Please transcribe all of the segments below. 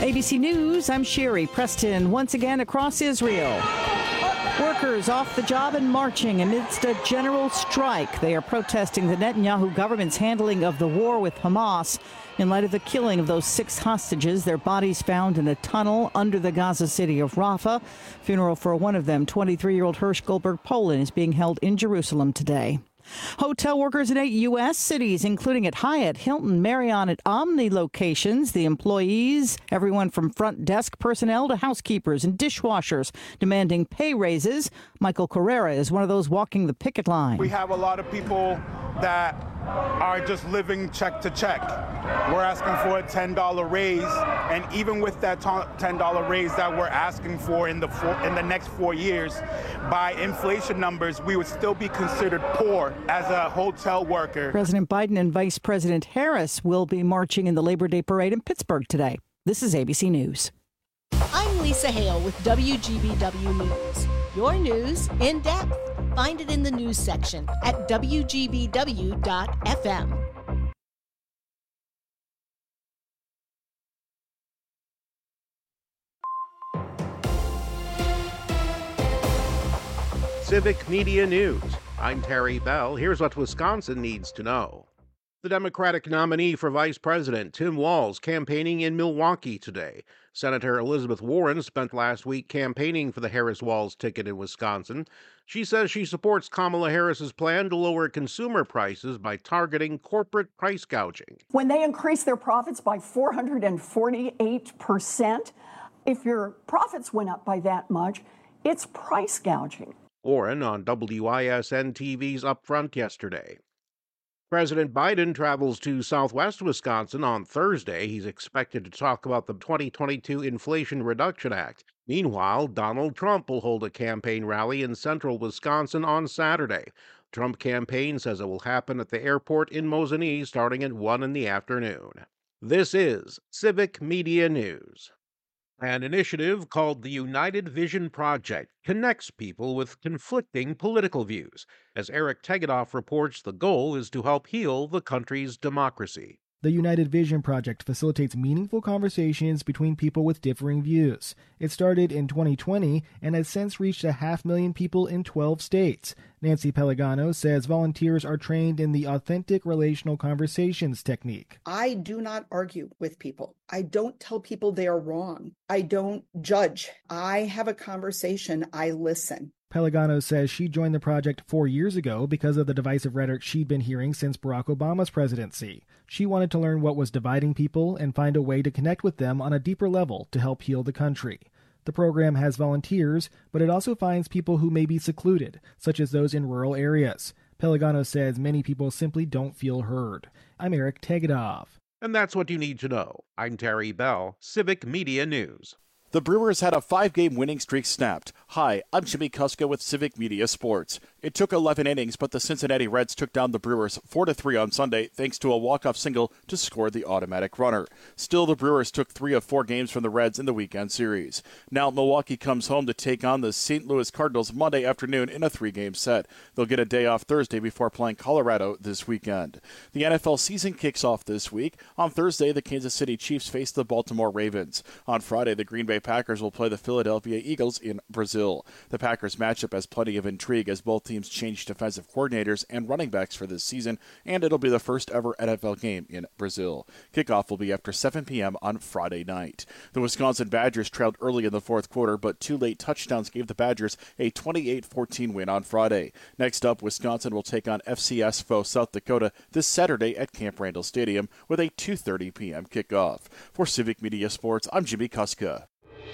ABC News, I'm Sherry Preston. Once again across Israel, workers off the job and marching amidst a general strike. They are protesting the Netanyahu government's handling of the war with Hamas in light of the killing of those 6 hostages. Their bodies found in a tunnel under the Gaza city of Rafah. Funeral for one of them, 23-year-old Hirsch Goldberg Poland, is being held in Jerusalem today. Hotel workers in 8 U.S. cities, including at Hyatt, Hilton, Marriott, at Omni locations. The employees, everyone from front desk personnel to housekeepers and dishwashers, demanding pay raises. Michael Carrera is one of those walking the picket line. We have a lot of people that are just living check to check. We're asking for a $10 raise, and even with that $10 raise that we're asking for in the next 4 years, by inflation numbers, we would still be considered poor as a hotel worker. President Biden and Vice President Harris will be marching in the Labor Day parade in Pittsburgh today. This is ABC News. I'm Lisa Hale with WGBW News. Your news in depth. Find it in the news section at WGBW.FM. Civic Media News. I'm Terry Bell. Here's what Wisconsin needs to know. The Democratic nominee for Vice President, Tim Walz, campaigning in Milwaukee today. Senator Elizabeth Warren spent last week campaigning for the Harris-Walz ticket in Wisconsin. She says she supports Kamala Harris's plan to lower consumer prices by targeting corporate price gouging. When they increase their profits by 448%, if your profits went up by that much, it's price gouging. Warren on WISN TV's Upfront yesterday. President Biden travels to southwest Wisconsin on Thursday. He's expected to talk about the 2022 Inflation Reduction Act. Meanwhile, Donald Trump will hold a campaign rally in central Wisconsin on Saturday. Trump campaign says it will happen at the airport in Mosinee starting at 1 in the afternoon. This is Civic Media News. An initiative called the United Vision Project connects people with conflicting political views. As Eric Tegedoff reports, the goal is to help heal the country's democracy. The United Vision Project facilitates meaningful conversations between people with differing views. It started in 2020 and has since reached 500,000 people in 12 states. Nancy Pellegano says volunteers are trained in the authentic relational conversations technique. I do not argue with people. I don't tell people they are wrong. I don't judge. I have a conversation. I listen. Pellegano says she joined the project 4 years ago because of the divisive rhetoric she'd been hearing since Barack Obama's presidency. She wanted to learn what was dividing people and find a way to connect with them on a deeper level to help heal the country. The program has volunteers, but it also finds people who may be secluded, such as those in rural areas. Pellegano says many people simply don't feel heard. I'm Eric Tegedoff. And that's what you need to know. I'm Terry Bell, Civic Media News. The Brewers had a 5-game winning streak snapped. Hi, I'm Jimmy Kuska with Civic Media Sports. It took 11 innings, but the Cincinnati Reds took down the Brewers 4-3 on Sunday thanks to a walk-off single to score the automatic runner. Still, the Brewers took 3 of 4 games from the Reds in the weekend series. Now, Milwaukee comes home to take on the St. Louis Cardinals Monday afternoon in a 3-game set. They'll get a day off Thursday before playing Colorado this weekend. The NFL season kicks off this week. On Thursday, the Kansas City Chiefs face the Baltimore Ravens. On Friday, the Green Bay Packers will play the Philadelphia Eagles in Brazil. The Packers matchup has plenty of intrigue as both teams change defensive coordinators and running backs for this season, and it'll be the first ever NFL game in Brazil. Kickoff will be after 7 p.m. on Friday night. The Wisconsin Badgers trailed early in the fourth quarter, but 2 late touchdowns gave the Badgers a 28-14 win on Friday. Next up, Wisconsin will take on FCS foe South Dakota this Saturday at Camp Randall Stadium with a 2:30 p.m. kickoff. For Civic Media Sports, I'm Jimmy Kuska.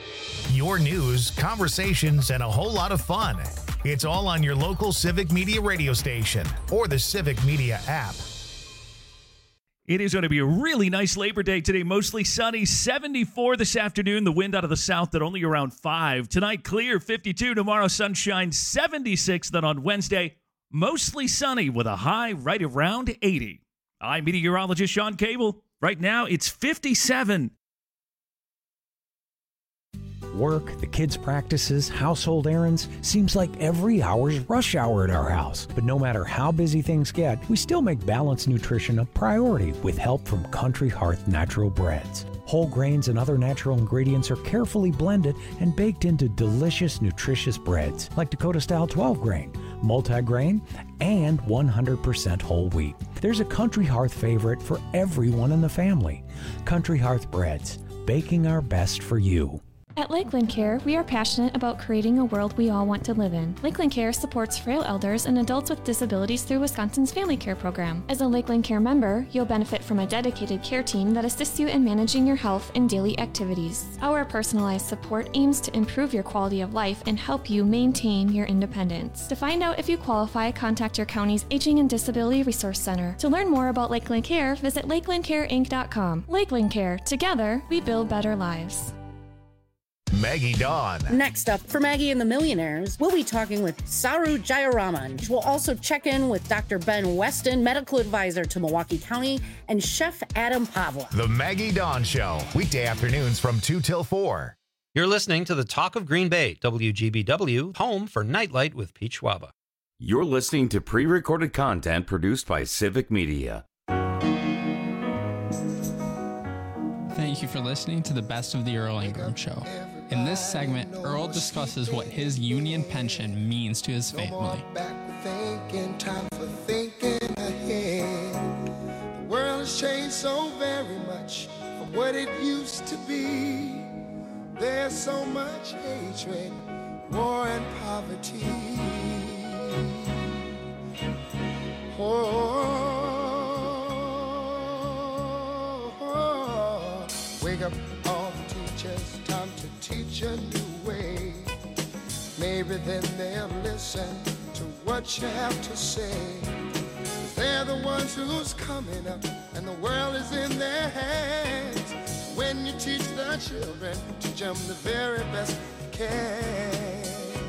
Your news, conversations, and a whole lot of fun. It's all on your local Civic Media radio station or the Civic Media app. It is going to be a really nice Labor Day today. Mostly sunny, 74 this afternoon. The wind out of the south at only around 5. Tonight, clear, 52. Tomorrow, sunshine, 76. Then on Wednesday, mostly sunny with a high right around 80. I'm meteorologist Sean Cable. Right now, it's 57. Work, the kids' practices, household errands. Seems like every hour's rush hour at our house. But no matter how busy things get, we still make balanced nutrition a priority with help from Country Hearth Natural Breads. Whole grains and other natural ingredients are carefully blended and baked into delicious, nutritious breads like Dakota-style 12-grain, multi-grain, and 100% whole wheat. There's a Country Hearth favorite for everyone in the family. Country Hearth Breads, baking our best for you. At Lakeland Care, we are passionate about creating a world we all want to live in. Lakeland Care supports frail elders and adults with disabilities through Wisconsin's Family Care Program. As a Lakeland Care member, you'll benefit from a dedicated care team that assists you in managing your health and daily activities. Our personalized support aims to improve your quality of life and help you maintain your independence. To find out if you qualify, contact your county's Aging and Disability Resource Center. To learn more about Lakeland Care, visit lakelandcareinc.com. Lakeland Care. Together, we build better lives. Maggie Dawn. Next up, for Maggie and the Millionaires, we'll be talking with Saru Jayaraman. We'll also check in with Dr. Ben Weston, medical advisor to Milwaukee County, and Chef Adam Pavla. The Maggie Dawn Show, weekday afternoons from 2 till 4. You're listening to the Talk of Green Bay, WGBW, home for Nightlight with Pete Schwaba. You're listening to pre-recorded content produced by Civic Media. Thank you for listening to the Best of the Earl Ingram Show. In this segment, Earl discusses what his union pension means to his family. Time for thinking ahead. The world has changed so very much from what it used to be. There's so much hatred, war and poverty. Wake up all the teachers, time to teach a new way. Maybe then they'll listen to what you have to say. They're the ones who's coming up, and the world is in their hands. When you teach the children, teach them the very best you can.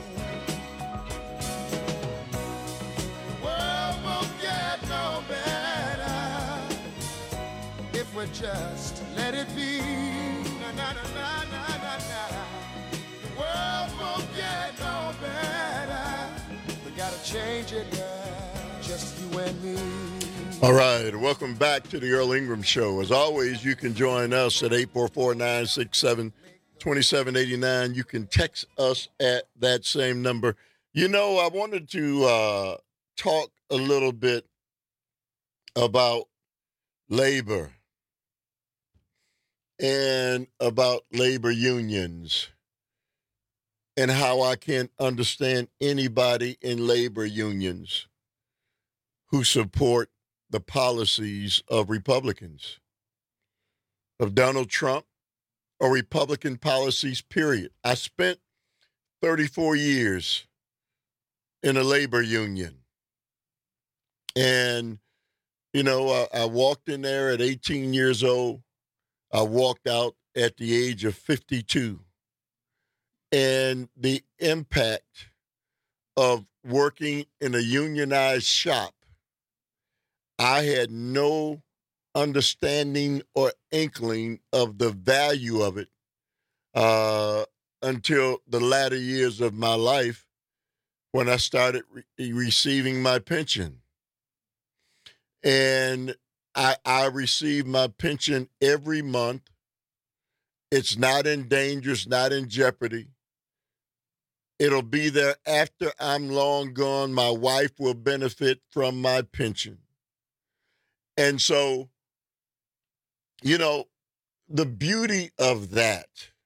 The world won't get no better if we just let it be. Na, na, na, na, na, na, na. The world won't get no better. We gotta change it now, just you and me. All right, welcome back to the Earl Ingram Show. As always, you can join us at 844-967-2789. You can text us at that same number. You know, I wanted to talk a little bit about labor and about labor unions and how I can't understand anybody in labor unions who support the policies of Republicans, of Donald Trump, or Republican policies, period. I spent 34 years in a labor union. And, you know, I walked in there at 18 years old. I walked out at the age of 52. And the impact of working in a unionized shop, I had no understanding or inkling of the value of it until the latter years of my life when I started receiving my pension. And I receive my pension every month. It's not in danger, it's not in jeopardy. It'll be there after I'm long gone. My wife will benefit from my pension. And so, you know, the beauty of that,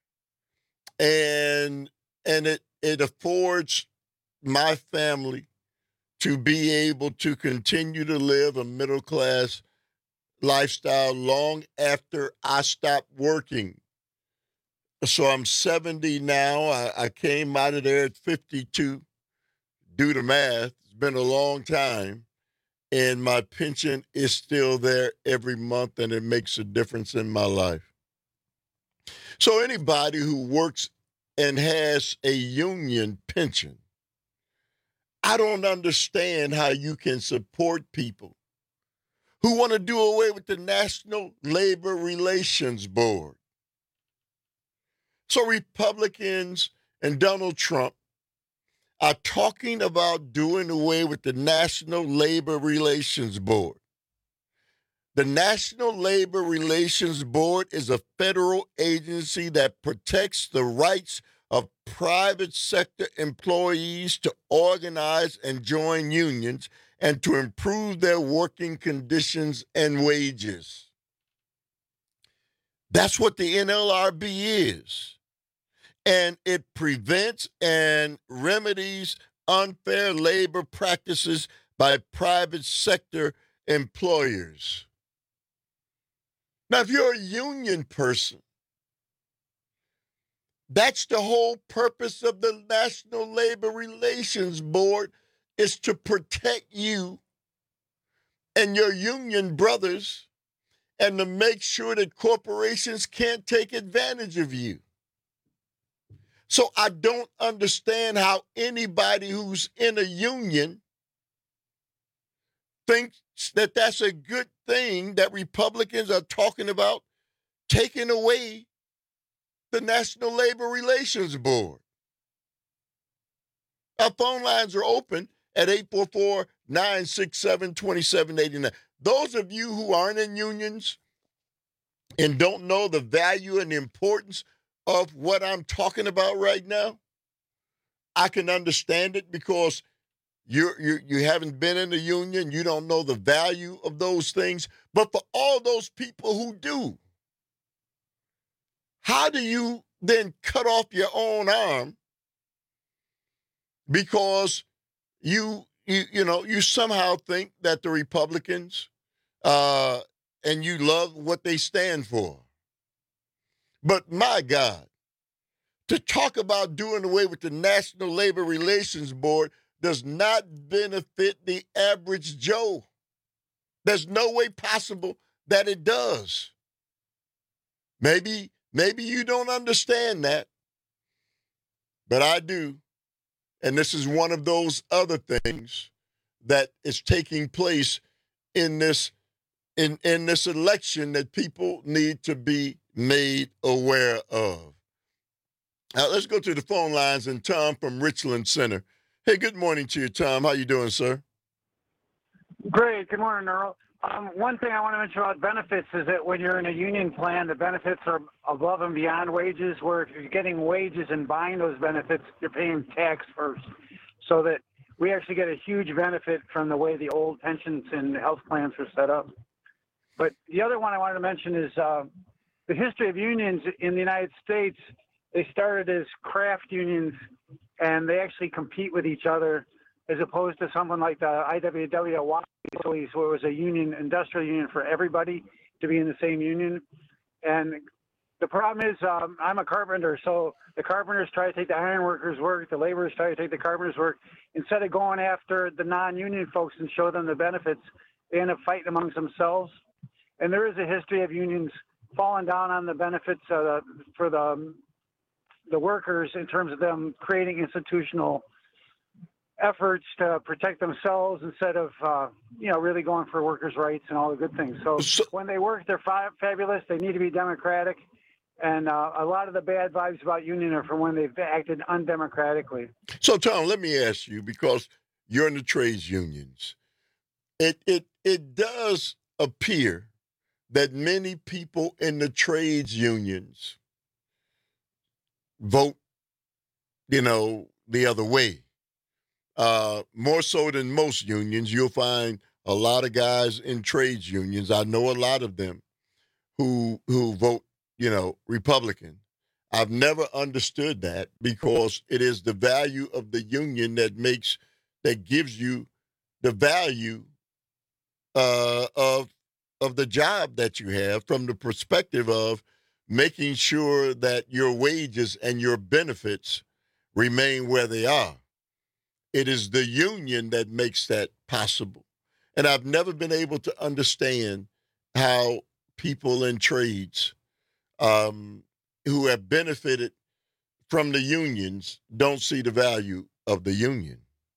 and it affords my family to be able to continue to live a middle-class lifestyle long after I stop working. So I'm 70 now. I came out of there at 52. Do the math. It's been a long time. And my pension is still there every month, and it makes a difference in my life. So anybody who works and has a union pension, I don't understand how you can support people who want to do away with the National Labor Relations Board. So Republicans and Donald Trump are talking about doing away with the National Labor Relations Board. The National Labor Relations Board is a federal agency that protects the rights of private sector employees to organize and join unions and to improve their working conditions and wages. That's what the NLRB is. And it prevents and remedies unfair labor practices by private sector employers. Now, if you're a union person, that's the whole purpose of the National Labor Relations Board, is to protect you and your union brothers and to make sure that corporations can't take advantage of you. So I don't understand how anybody who's in a union thinks that that's a good thing that Republicans are talking about taking away the National Labor Relations Board. Our phone lines are open at 844-967-2789. Those of you who aren't in unions and don't know the value and the importance of what I'm talking about right now, I can understand it because you haven't been in a union. You don't know the value of those things. But for all those people who do, how do you then cut off your own arm because you somehow think that the Republicans and you love what they stand for? But my God, to talk about doing away with the National Labor Relations Board does not benefit the average Joe. There's no way possible that it does. Maybe you don't understand that, but I do. And this is one of those other things that is taking place in this election that people need to be made aware of. Now, let's go to the phone lines, and Tom from Richland Center. Hey, good morning to you, Tom. How you doing, sir? Great. Good morning, Earl. One thing I want to mention about benefits is that when you're in a union plan, the benefits are above and beyond wages, where if you're getting wages and buying those benefits, you're paying tax first. So that we actually get a huge benefit from the way the old pensions and health plans were set up. But the other one I wanted to mention is the history of unions in the United States. They started as craft unions, and they actually compete with each other, as opposed to someone like the IWW, where it was a union, industrial union for everybody to be in the same union. And the problem is, I'm a carpenter, so the carpenters try to take the iron workers' work, the laborers try to take the carpenters' work. Instead of going after the non-union folks and show them the benefits, they end up fighting amongst themselves. And there is a history of unions falling down on the benefits for the workers in terms of them creating institutional efforts to protect themselves instead of, really going for workers' rights and all the good things. So when they work, they're fabulous. They need to be democratic. And a lot of the bad vibes about union are from when they've acted undemocratically. So, Tom, let me ask you, because you're in the trades unions, it does appear that many people in the trades unions vote, the other way. More so than most unions, you'll find a lot of guys in trades unions. I know a lot of them who vote, Republican. I've never understood that, because it is the value of the union that gives you the value of the job that you have, from the perspective of making sure that your wages and your benefits remain where they are. It is the union that makes that possible. And I've never been able to understand how people in trades who have benefited from the unions don't see the value of the union.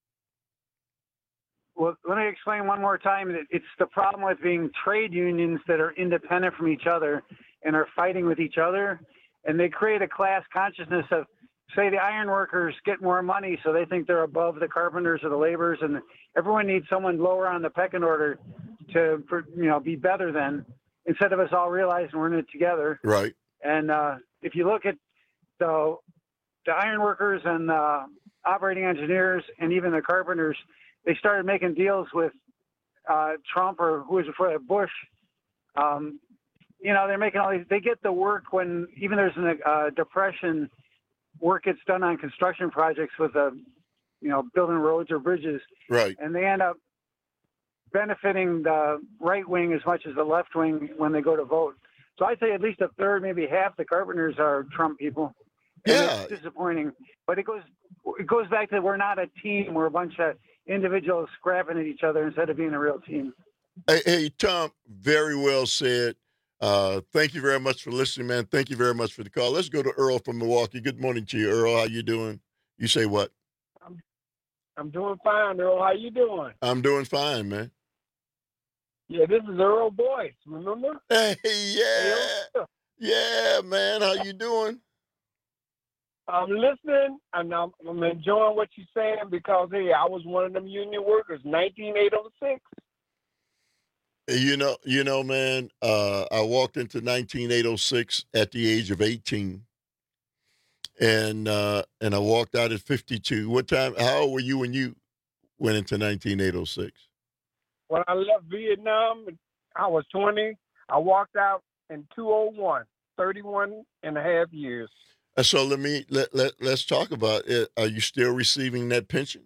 Well, let me explain one more time. It's the problem with being trade unions that are independent from each other and are fighting with each other. And they create a class consciousness of, say, the iron workers get more money, so they think they're above the carpenters or the laborers, and everyone needs someone lower on the pecking order to be better than, instead of us all realizing we're in it together. Right. And if you look at the iron workers and operating engineers and even the carpenters, they started making deals with Trump, or who was before that, Bush. They're making all these. They get the work when even there's a depression. Work gets done on construction projects with building roads or bridges. Right. And they end up benefiting the right wing as much as the left wing when they go to vote. So I'd say at least a third, maybe half the carpenters are Trump people. Yeah. It's disappointing. But it goes back to, we're not a team. We're a bunch of individuals scrapping at each other instead of being a real team. Hey, Tom, very well said. Thank you very much for listening, man. Thank you very much for the call. Let's go to Earl from Milwaukee. Good morning to you, Earl. How you doing? You say what? I'm doing fine, Earl. How you doing? I'm doing fine, man. Yeah, this is Earl Boyce, remember? Hey, yeah. Yeah, man. How you doing? I'm listening, and I'm enjoying what you're saying because, hey, I was one of them union workers, 19806. You know, man, I walked into 19806 at the age of 18, and I walked out at 52. How old were you when you went into 19806? When I left Vietnam, I was 20. I walked out in 2001, 31 and a half years. So let's talk about it. Are you still receiving that pension?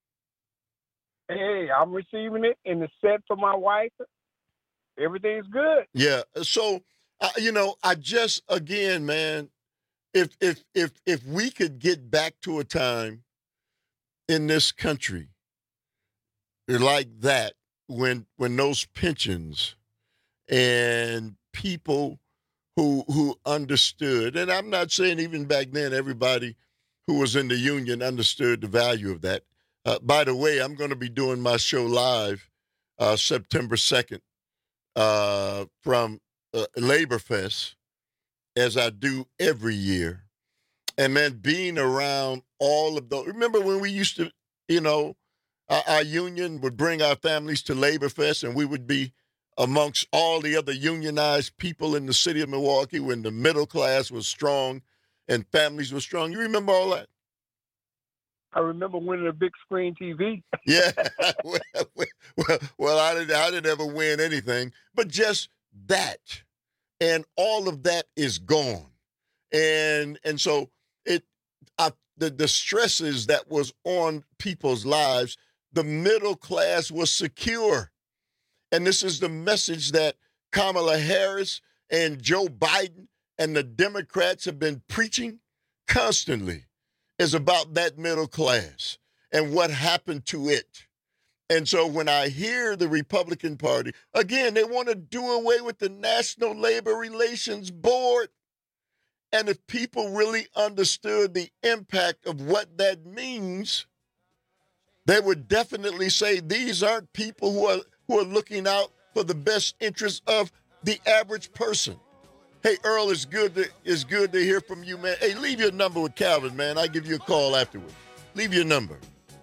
Hey, I'm receiving it, and it's set for my wife. Everything's good. Yeah. So, I just, again, man, if we could get back to a time in this country like that, when those pensions and people who understood, and I'm not saying even back then everybody who was in the union understood the value of that. By the way, I'm going to be doing my show live September 2nd from Labor Fest, as I do every year. And man, being around all of those, remember when we used to, our union would bring our families to Labor Fest, and we would be amongst all the other unionized people in the city of Milwaukee when the middle class was strong and families were strong. You remember all that? I remember winning a big screen TV. Yeah. Well, I didn't ever win anything, but just that. And all of that is gone. And so the stresses that was on people's lives, the middle class was secure. And this is the message that Kamala Harris and Joe Biden and the Democrats have been preaching constantly, is about that middle class and what happened to it. And so when I hear the Republican Party, again, they want to do away with the National Labor Relations Board. And if people really understood the impact of what that means, they would definitely say these aren't people who are looking out for the best interest of the average person. Hey, Earl, it's good to hear from you, man. Hey, leave your number with Calvin, man. I'll give you a call afterwards. Leave your number.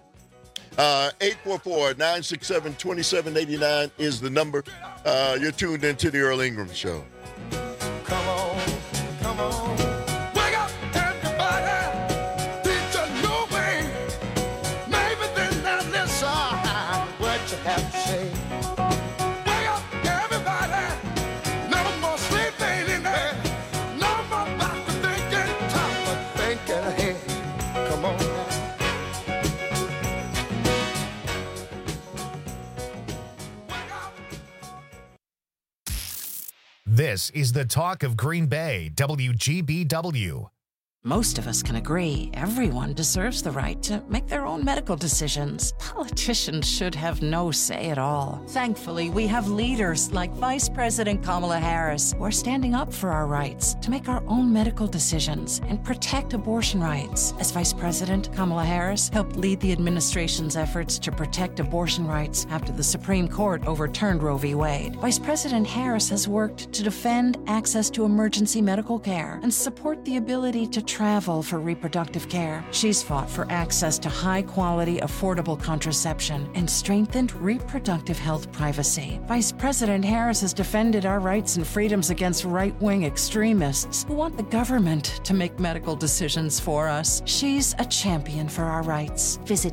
844-967-2789 is the number. You're tuned into the Earl Ingram Show. Come on. Wake up, everybody. Teach a new way. Maybe then they'll listen what you have to say. Wake up, everybody. No more sleeping there. No more about to thinking top, but thinking ahead. Come on now. This is the talk of Green Bay, WGBW. Most of us can agree everyone deserves the right to make their own medical decisions. Politicians should have no say at all. Thankfully, we have leaders like Vice President Kamala Harris who are standing up for our rights to make our own medical decisions and protect abortion rights. As Vice President, Kamala Harris helped lead the administration's efforts to protect abortion rights after the Supreme Court overturned Roe v. Wade. Vice President Harris has worked to defend access to emergency medical care and support the ability to travel for reproductive care. She's fought for access to high-quality, affordable contraception and strengthened reproductive health privacy. Vice President Harris has defended our rights and freedoms against right-wing extremists who want the government to make medical decisions for us. She's a champion for our rights. Visit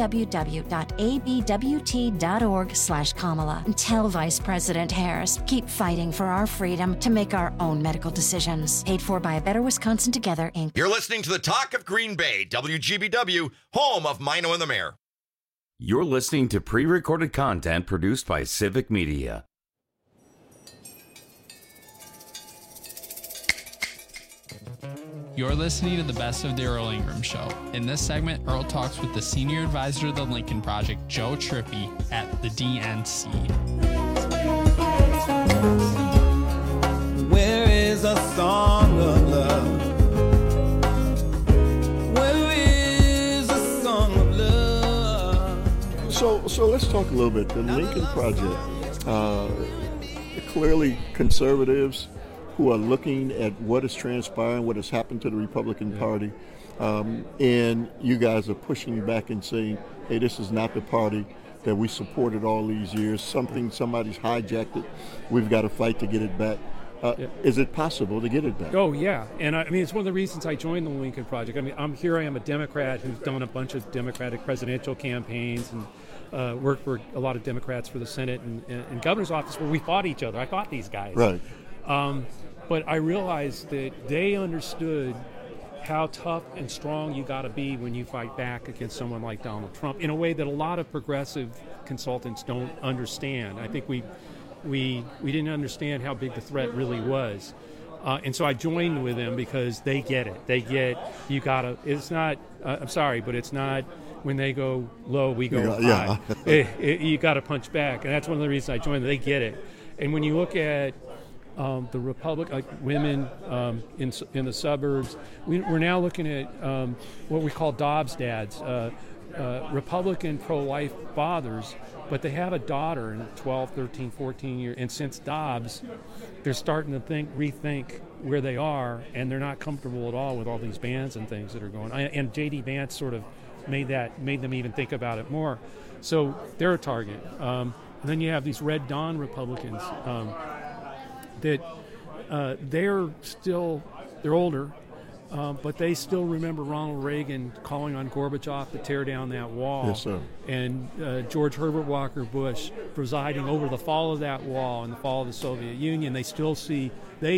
www.abwt.org/Kamala and tell Vice President Harris, keep fighting for our freedom to make our own medical decisions. Paid for by A Better Wisconsin Together, Inc. You're listening to the Talk of Green Bay, WGBW, home of Mino and the Mayor. You're listening to pre-recorded content produced by Civic Media. You're listening to the Best of the Earl Ingram Show. In this segment, Earl talks with the senior advisor of the Lincoln Project, Joe Trippi, at the DNC. Where is a song of love? Where is a song of love? So let's talk a little bit. The Lincoln Project, clearly conservatives who are looking at what is transpiring, what has happened to the Republican Party, and you guys are pushing back and saying, hey, this is not the party that we supported all these years. Somebody's hijacked it. We've got to fight to get it back. Is it possible to get it back? Oh, yeah. And I mean, it's one of the reasons I joined the Lincoln Project. I mean, I am a Democrat who's done a bunch of Democratic presidential campaigns and worked for a lot of Democrats for the Senate and governor's office where we fought each other. I fought these guys. Right. But I realized that they understood how tough and strong you got to be when you fight back against someone like Donald Trump in a way that a lot of progressive consultants don't understand. I think we didn't understand how big the threat really was. And so I joined with them because they get it. They get, you got to, it's not, I'm sorry, but it's not when they go low, we go high. You got to punch back. And that's one of the reasons I joined. They get it. And when you look at the Republic, women in the suburbs, we're now looking at what we call Dobbs dads, Republican pro-life fathers, but they have a daughter in 12, 13, 14 years. And since Dobbs, they're starting to rethink where they are, and they're not comfortable at all with all these bans and things that are going on. And J.D. Vance sort of made them even think about it more. So they're a target. And then you have these Red Dawn Republicans that they're older, but they still remember Ronald Reagan calling on Gorbachev to tear down that wall. Yes, sir. And George Herbert Walker Bush presiding over the fall of that wall and the fall of the Soviet Union. They still see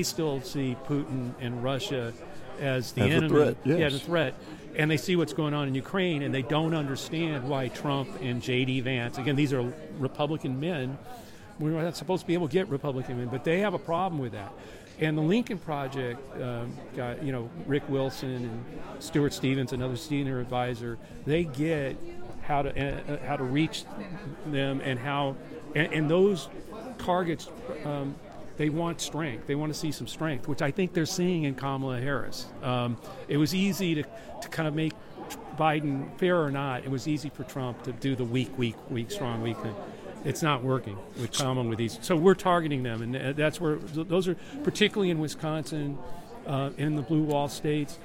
Putin and Russia as the enemy. A threat, yes. Yeah, the threat. And they see what's going on in Ukraine, and they don't understand why Trump and J.D. Vance, again, these are Republican men. We're not supposed to be able to get Republican men, but they have a problem with that. And the Lincoln Project got, Rick Wilson and Stuart Stevens, another senior advisor. They get how to reach them and those targets. They want strength. They want to see some strength, which I think they're seeing in Kamala Harris. It was easy to kind of make Biden, fair or not, it was easy for Trump to do the weak, strong, weak thing. It's not working with Kamala with these. So we're targeting them, and that's where those are, particularly in Wisconsin, in the blue wall states.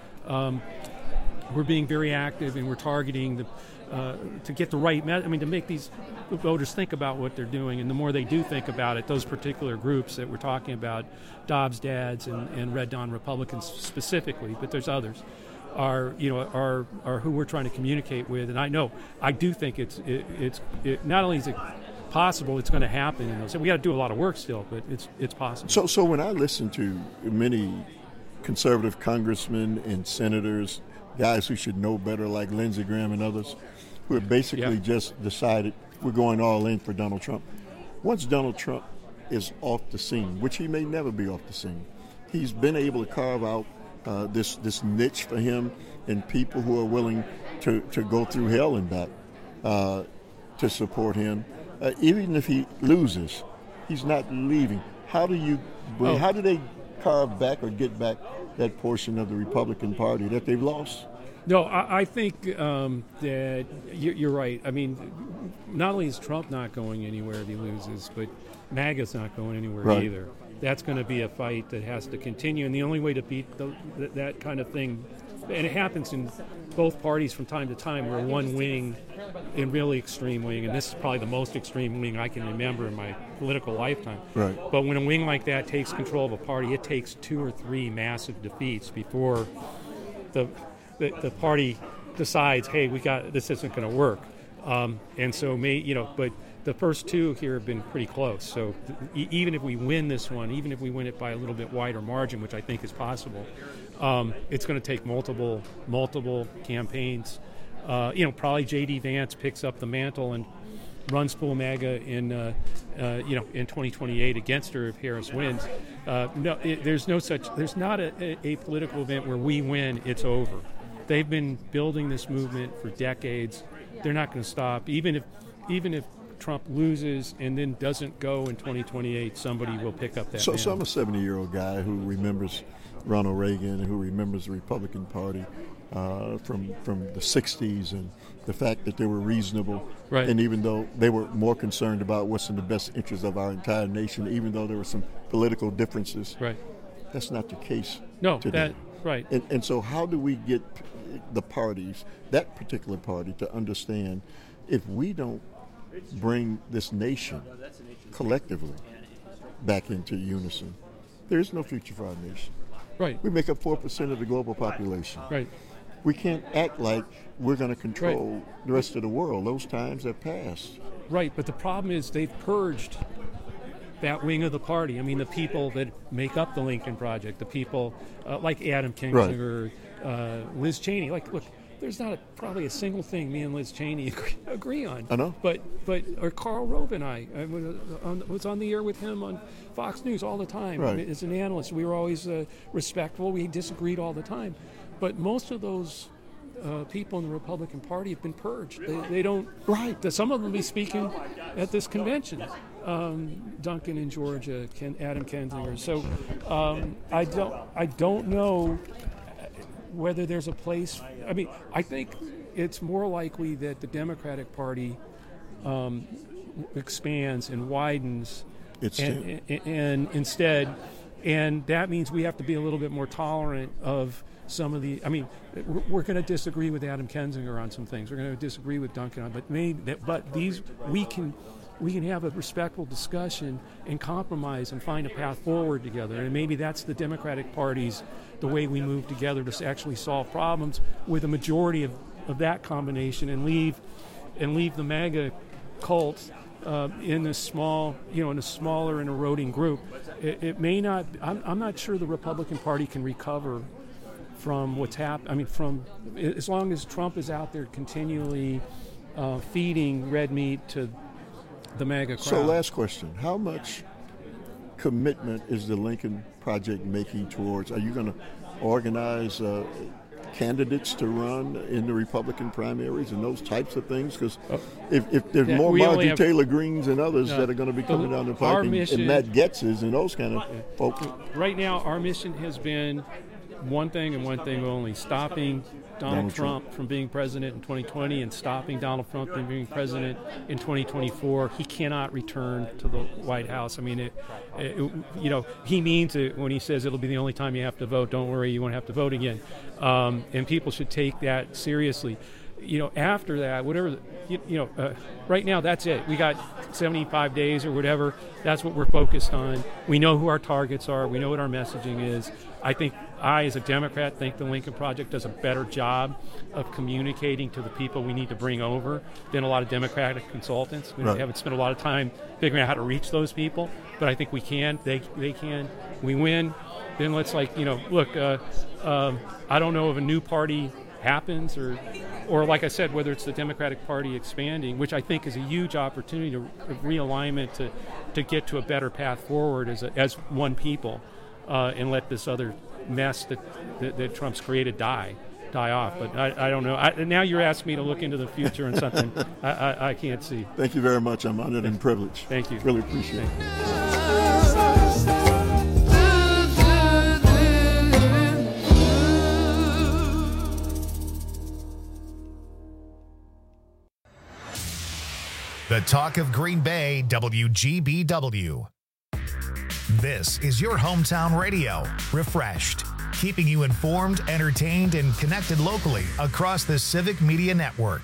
We're being very active, and we're targeting to get the right to make these voters think about what they're doing. And the more they do think about it, those particular groups that we're talking about, Dobbs dads and Red Dawn Republicans specifically, but there's others, are who we're trying to communicate with. And I do think it's not only is it possible, it's going to happen. So we got to do a lot of work still, but it's possible. So when I listen to many conservative congressmen and senators, guys who should know better like Lindsey Graham and others, who have basically just decided we're going all in for Donald Trump. Once Donald Trump is off the scene, which he may never be off the scene, he's been able to carve out this niche for him and people who are willing to go through hell and back to support him. Even if he loses, he's not leaving. How do they carve back or get back that portion of the Republican Party that they've lost? No, I think that you're right. I mean, not only is Trump not going anywhere if he loses, but MAGA's not going anywhere either. that's going to be a fight that has to continue. And the only way to beat that kind of thing, and it happens in both parties from time to time, where one wing, a really extreme wing, and this is probably the most extreme wing I can remember in my political lifetime. Right. But when a wing like that takes control of a party, it takes 2 or 3 massive defeats before the party decides, hey, this isn't going to work. And so, but the first 2 here have been pretty close. So even if we win this one, even if we win it by a little bit wider margin, which I think is possible, it's going to take multiple campaigns. Probably J.D. Vance picks up the mantle and runs full MAGA in 2028 against her if Harris wins. There's not a political event where we win, it's over. They've been building this movement for decades. They're not going to stop. Even if Trump loses and then doesn't go in 2028, somebody will pick up that. So I'm a 70-year-old guy who remembers Ronald Reagan, who remembers the Republican Party from the 60s, and the fact that they were reasonable. Right. And even though they were more concerned about what's in the best interest of our entire nation, even though there were some political differences, right, that's not the case That today. right. And so how do we get the parties, that particular party, to understand if we don't bring this nation collectively back into unison, there is no future for our nation. Right. We make up 4% of the global population. Right. We can't act like we're going to control the rest of the world. Those times have passed. Right, but the problem is they've purged that wing of the party. I mean, the people that make up the Lincoln Project, the people like Adam Kinzinger, Liz Cheney. Look, there's not probably a single thing me and Liz Cheney agree on. I know. But or Carl Rove and I was on the air with him on Fox News all the time. Right. As an analyst, we were always respectful. We disagreed all the time. But most of those people in the Republican Party have been purged. They don't. Right. Some of them will be speaking at this convention. Duncan in Georgia, Adam Kinzinger. So I don't know whether there's a place. I mean, I think it's more likely that the Democratic Party expands and widens, and instead, and that means we have to be a little bit more tolerant of some of the. I mean, we're going to disagree with Adam Kinzinger on some things. We're going to disagree with Duncan on, but these we can have a respectful discussion and compromise and find a path forward together. And maybe that's the Democratic Party's, the way we move together to actually solve problems with a majority of that combination, and leave the MAGA cult in a small, in a smaller and eroding group. It may not. I'm not sure the Republican Party can recover from what's happened. I mean, from as long as Trump is out there continually feeding red meat to the MAGA crowd. So last question, how much commitment is the Lincoln Project making towards, are you going to organize candidates to run in the Republican primaries and those types of things? Because if there's more Marjorie Taylor Greens and others that are going to be coming down the pike, and Matt Getzes and those kind of folks. Right now, our mission has been one thing and one thing only: stopping Donald Trump from being president in 2020 and stopping Donald Trump from being president in 2024. He cannot return to the White House. I mean, he means it when he says it'll be the only time you have to vote. Don't worry, you won't have to vote again. And people should take that seriously. After that, whatever, right now that's it. We got 75 days or whatever. That's what we're focused on. We know who our targets are. We know what our messaging is. I, as a Democrat, think the Lincoln Project does a better job of communicating to the people we need to bring over than a lot of Democratic consultants. We haven't spent a lot of time figuring out how to reach those people, but I think we can. They can. We win. Then let's look. I don't know if a new party happens or like I said, whether it's the Democratic Party expanding, which I think is a huge opportunity to realignment to get to a better path forward as one people, and let this other mess that Trump's created die off. But I don't know. Now you're asking me to look into the future and something I can't see. Thank you very much. I'm honored and privileged. Thank you. Really appreciate it. The talk of Green Bay, WGBW. This is your hometown radio, Refreshed, keeping you informed, entertained, and connected locally across the Civic Media Network.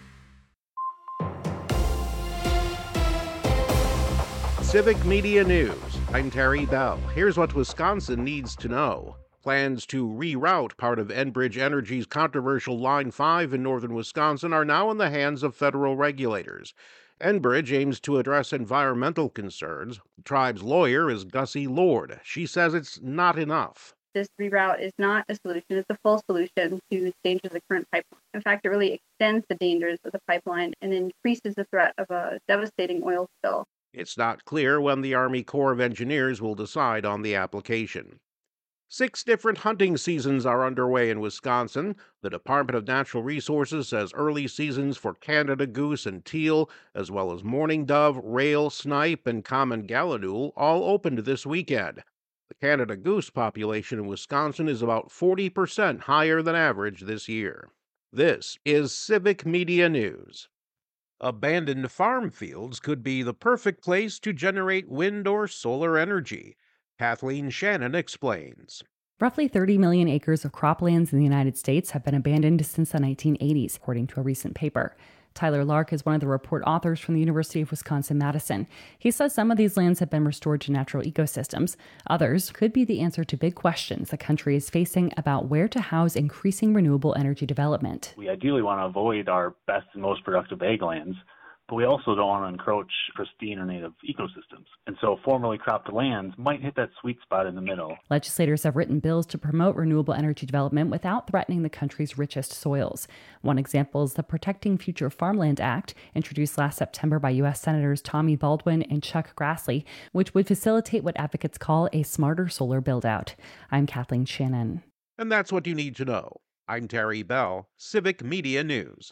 Civic Media News. I'm Terry Bell. Here's what Wisconsin needs to know. Plans to reroute part of Enbridge Energy's controversial Line 5 in northern Wisconsin are now in the hands of federal regulators. Enbridge aims to address environmental concerns. The tribe's lawyer is Gussie Lord. She says it's not enough. This reroute is not a solution. It's a full solution to the dangers of the current pipeline. In fact, it really extends the dangers of the pipeline and increases the threat of a devastating oil spill. It's not clear when the Army Corps of Engineers will decide on the application. 6 different hunting seasons are underway in Wisconsin. The Department of Natural Resources says early seasons for Canada goose and teal, as well as mourning dove, rail, snipe, and common gallinule, all opened this weekend. The Canada goose population in Wisconsin is about 40% higher than average this year. This is Civic Media News. Abandoned farm fields could be the perfect place to generate wind or solar energy. Kathleen Shannon explains. Roughly 30 million acres of croplands in the United States have been abandoned since the 1980s, according to a recent paper. Tyler Lark is one of the report authors from the University of Wisconsin-Madison. He says some of these lands have been restored to natural ecosystems. Others could be the answer to big questions the country is facing about where to house increasing renewable energy development. We ideally want to avoid our best and most productive ag lands, but we also don't want to encroach pristine or native ecosystems. And so formerly cropped lands might hit that sweet spot in the middle. Legislators have written bills to promote renewable energy development without threatening the country's richest soils. One example is the Protecting Future Farmland Act, introduced last September by U.S. Senators Tommy Baldwin and Chuck Grassley, which would facilitate what advocates call a smarter solar build-out. I'm Kathleen Shannon. And that's what you need to know. I'm Terry Bell, Civic Media News.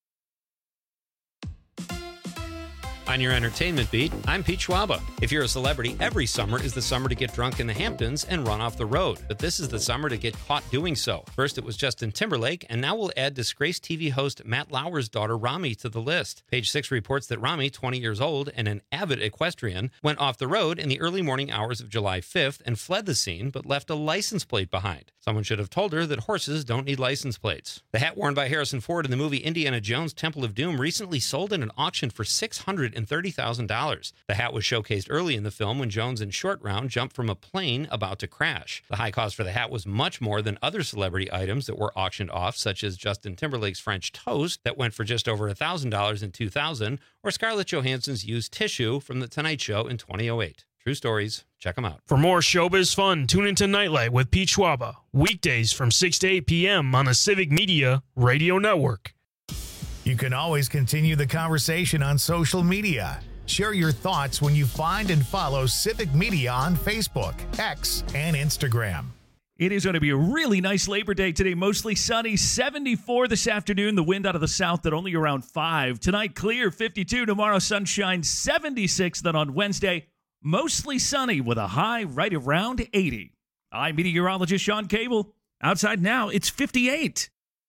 On your entertainment beat, I'm Pete Schwaba. If you're a celebrity, every summer is the summer to get drunk in the Hamptons and run off the road. But this is the summer to get caught doing so. First, it was Justin Timberlake, and now we'll add disgraced TV host Matt Lauer's daughter, Rami, to the list. Page 6 reports that Rami, 20 years old and an avid equestrian, went off the road in the early morning hours of July 5th and fled the scene, but left a license plate behind. Someone should have told her that horses don't need license plates. The hat worn by Harrison Ford in the movie Indiana Jones Temple of Doom recently sold in an auction for $630,000. The hat was showcased early in the film when Jones and Short Round jumped from a plane about to crash. The high cost for the hat was much more than other celebrity items that were auctioned off, such as Justin Timberlake's French toast that went for just over $1,000 in 2000, or Scarlett Johansson's used tissue from The Tonight Show in 2008. True stories. Check them out. For more showbiz fun, tune into Nightlight with Pete Schwaba, weekdays from 6 to 8 p.m. on the Civic Media Radio Network. You can always continue the conversation on social media. Share your thoughts when you find and follow Civic Media on Facebook, X, and Instagram. It is going to be a really nice Labor Day today. Mostly sunny, 74 this afternoon. The wind out of the south at only around 5. Tonight, clear, 52. Tomorrow, sunshine, 76. Then on Wednesday, mostly sunny with a high right around 80. I'm meteorologist Sean Cable. Outside now, it's 58.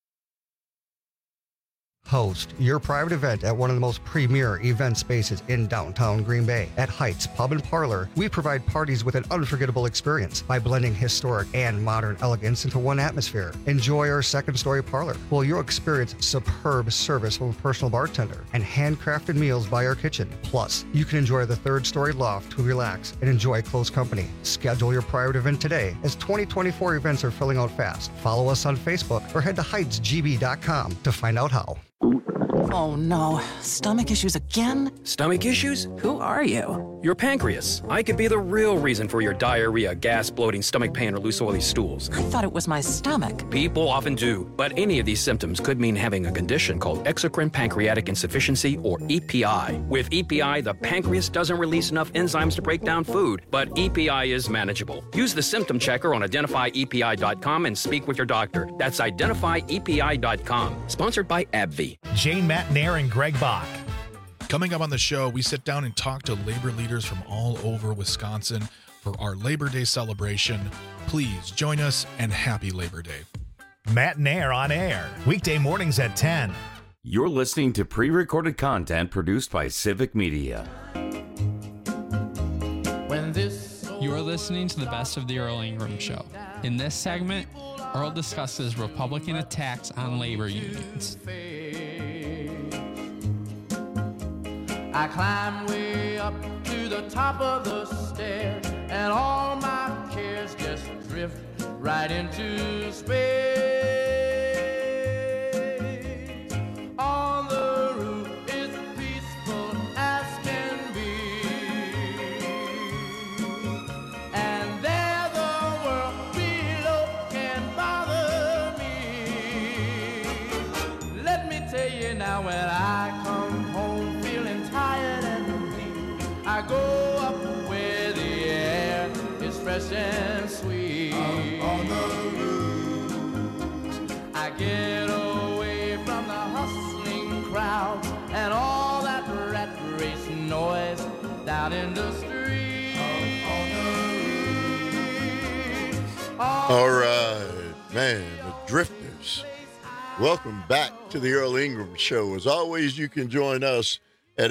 Host your private event at one of the most premier event spaces in downtown Green Bay. At Heights Pub and Parlor, we provide parties with an unforgettable experience by blending historic and modern elegance into one atmosphere. Enjoy our second-story parlor, while you'll experience superb service from a personal bartender and handcrafted meals by our kitchen. Plus, you can enjoy the third-story loft to relax and enjoy close company. Schedule your private event today, as 2024 events are filling out fast. Follow us on Facebook or head to heightsgb.com to find out how. Oh no, stomach issues again? Stomach issues? Who are you? Your pancreas. I could be the real reason for your diarrhea, gas, bloating, stomach pain, or loose oily stools. I thought it was my stomach. People often do, but any of these symptoms could mean having a condition called exocrine pancreatic insufficiency, or EPI. With EPI, the pancreas doesn't release enough enzymes to break down food, but EPI is manageable. Use the symptom checker on identifyepi.com and speak with your doctor. That's identifyepi.com. Sponsored by AbbVie. Jane Matnair and Greg Bach. Coming up on the show, we sit down and talk to labor leaders from all over Wisconsin for our Labor Day celebration. Please join us, and happy Labor Day. Matnair on air, weekday mornings at 10. You're listening to pre-recorded content produced by Civic Media. You listening to the Best of the Earl Ingram Show. In this segment, Earl discusses Republican attacks on labor unions. I climb way up to the top of the stairs, and all my cares just drift right into space. On the roof is peaceful as can be, and there the world below can bother me. Let me tell you now, when I come home feeling tired and weak, I go up where the air is fresh and sweet. On the roof, I get away from the hustling crowd and all that rat race noise down in the street. All right, man, the Drifters. Welcome back to the Earl Ingram Show. As always, you can join us at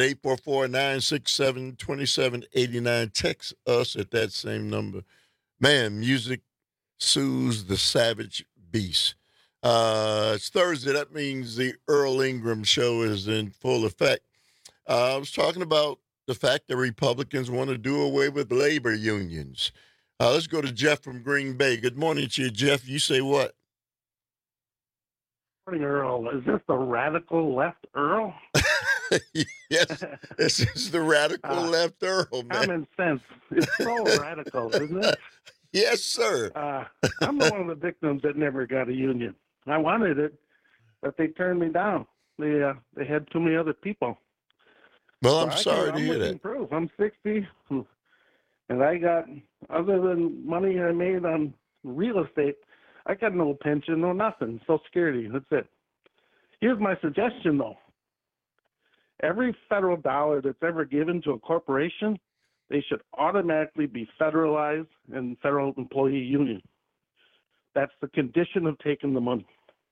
844-967-2789. Text us at that same number. Man, music soothes the savage beast. It's Thursday. That means the Earl Ingram Show is in full effect. I was talking about the fact that Republicans want to do away with labor unions. Let's go to Jeff from Green Bay. Good morning to you, Jeff. You say what? Morning, Earl. Is this the radical left Earl? Yes, this is the radical left Earl, man. Common sense. It's so radical, isn't it? Yes, sir. I'm one of the victims that never got a union. I wanted it, but they turned me down. They had too many other people. Well, I'm sorry to hear that. Improve. I'm 60, and I got, other than money I made on real estate, I got no pension, no nothing. Social Security, that's it. Here's my suggestion, though. Every federal dollar that's ever given to a corporation, they should automatically be federalized and federal employee union. That's the condition of taking the money.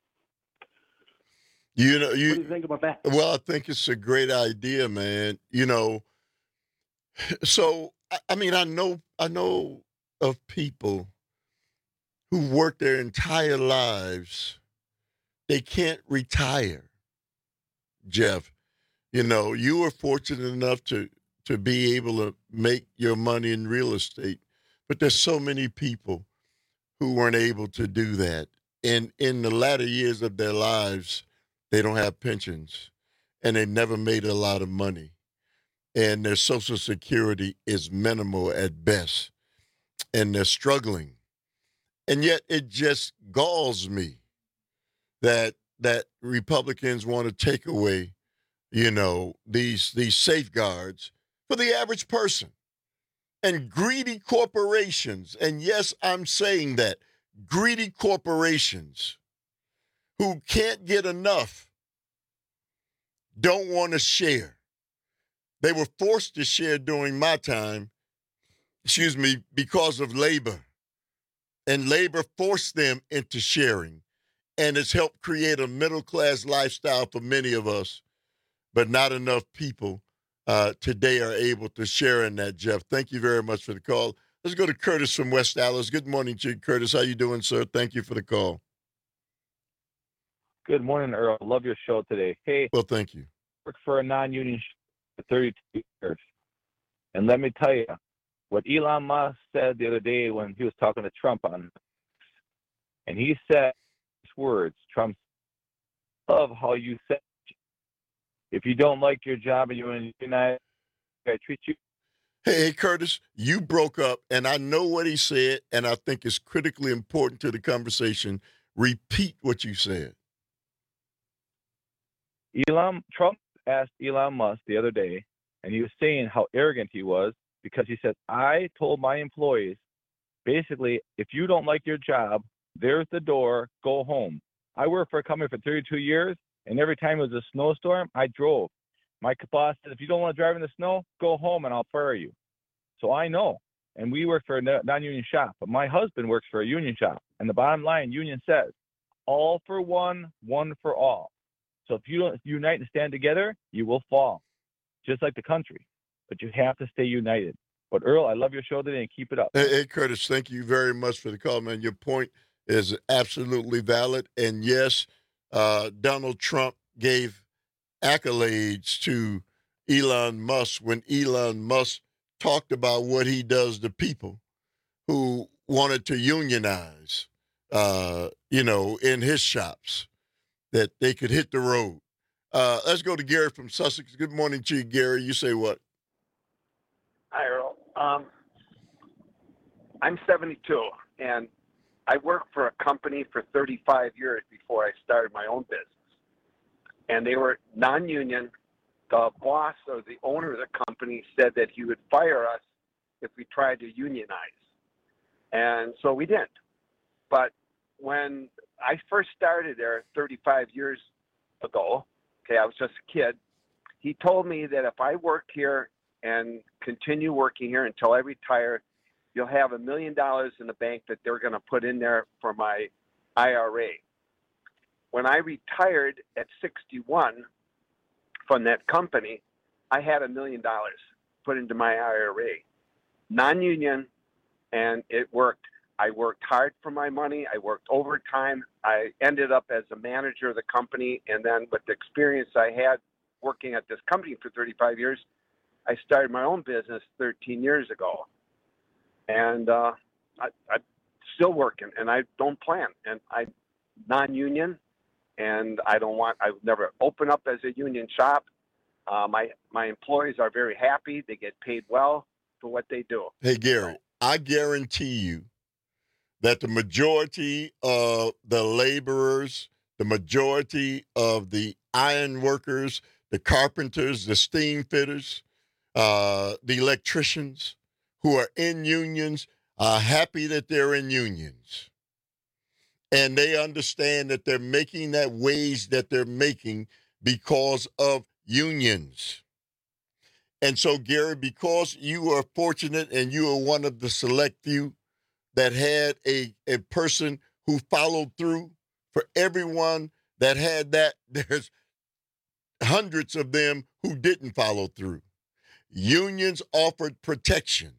What do you think about that? Well, I think it's a great idea, man. So I mean, I know of people who work their entire lives. They can't retire, Jeff. You were fortunate enough to be able to make your money in real estate, but there's so many people who weren't able to do that. And in the latter years of their lives, they don't have pensions, and they never made a lot of money. And their Social Security is minimal at best, and they're struggling. And yet it just galls me that Republicans want to take away these safeguards for the average person and greedy corporations. And yes, I'm saying that greedy corporations who can't get enough don't want to share. They were forced to share during my time, because of labor. And labor forced them into sharing. And it's helped create a middle-class lifestyle for many of us. But not enough people today are able to share in that, Jeff. Thank you very much for the call. Let's go to Curtis from West Dallas. Good morning to you, Curtis. How you doing, sir? Thank you for the call. Good morning, Earl. Love your show today. Hey. Well, thank you. Worked for a non-union for 32 years. And let me tell you, what Elon Musk said the other day when he was talking to Trump and he said these words, Trump, love how you said, if you don't like your job and you're in the United States, I treat you. Hey, Curtis, you broke up, and I know what he said, and I think it's critically important to the conversation. Repeat what you said. Trump asked Elon Musk the other day, and he was saying how arrogant he was because he said, I told my employees, basically, if you don't like your job, there's the door, go home. I worked for a company for 32 years. And every time it was a snowstorm, I drove. My boss said, if you don't want to drive in the snow, go home and I'll fire you. So I know. And we work for a non-union shop. But my husband works for a union shop. And the bottom line, union says, all for one, one for all. So if you don't unite and stand together, you will fall, just like the country. But you have to stay united. But Earl, I love your show today, and keep it up. Hey, Curtis, thank you very much for the call, man. Your point is absolutely valid. And yes, Donald Trump gave accolades to Elon Musk when Elon Musk talked about what he does to people who wanted to unionize, in his shops, that they could hit the road. Let's go to Gary from Sussex. Good morning to you, Gary. You say what? Hi, Earl. I'm 72, and I worked for a company for 35 years before I started my own business. And they were non-union. The boss or the owner of the company said that he would fire us if we tried to unionize. And so we didn't. But when I first started there 35 years ago, I was just a kid, he told me that if I work here and continue working here until I retire, you'll have $1 million in the bank that they're going to put in there for my IRA. When I retired at 61 from that company, I had $1 million put into my IRA, non-union, and it worked. I worked hard for my money. I worked overtime. I ended up as a manager of the company, and then with the experience I had working at this company for 35 years, I started my own business 13 years ago. And I'm still working, and I don't plan. And I'm non-union, and I would never open up as a union shop. My employees are very happy. They get paid well for what they do. Hey, Gary, I guarantee you that the majority of the laborers, the majority of the iron workers, the carpenters, the steam fitters, the electricians who are in unions are happy that they're in unions. And they understand that they're making that wage that they're making because of unions. And so, Gary, because you are fortunate and you are one of the select few that had a person who followed through, for everyone that had that, there's hundreds of them who didn't follow through. Unions offered protection,